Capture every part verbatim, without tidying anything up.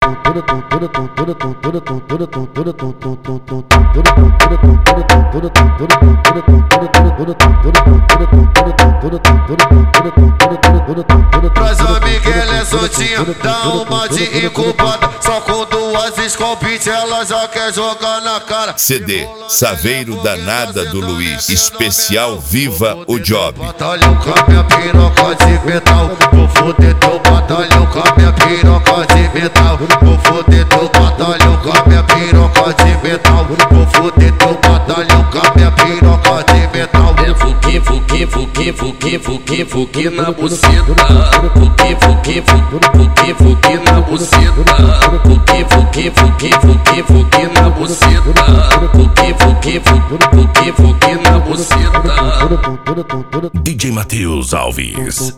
Traz a Miguel é soltinha, dá uma de incubada. Só com duas escopite ela já quer jogar na cara. C D Saveiro Danada do Luiz, especial Viva o Job. Batalhão com a minha piroca de metal, vou foder teu batalhão com a minha piroca de metal. Vou foder teu batalhão com a minha piroca de metal. Vou foder teu batalhão com a minha piroca de metal. É fuque, fuque, fuque, fuque, fuque, fuque na buceta. Fuque, fuque, fuque, fuque na buceta. Fuque, fuque, fuque, fuque, fuque na buceta. Fuque, fuque, fuque, fuque na buceta. D J Matheus Alves.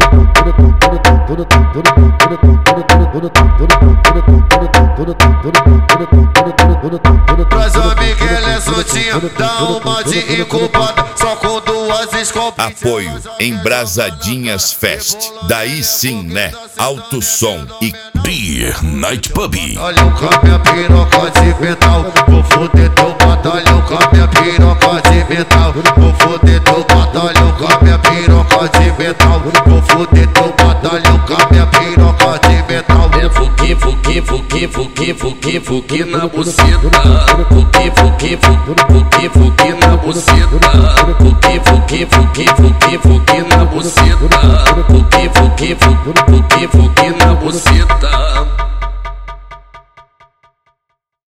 Traz a Miguel é soltinha, dá uma de incubada. Só com duas escopitas. Apoio Embrasadinhas Fest. Daí sim, né? Alto som e Beer Night Pub. Batalhão com a minha piroca de metal. Vou foder teu batalhão com a minha piroca de metal. Vou foder teu batalhão com a minha piroca de metal. Vou foder teu batalhão com a minha piroca de metal. É fuque, fuque, fuque, fuque, fuque, fuque na buceta. Fuque, fuque, fuque, fuque na buceta. Fuque, fuque, fuque, fuque, fuque na buceta. Fuque, fuque, fuque, fuque na buceta.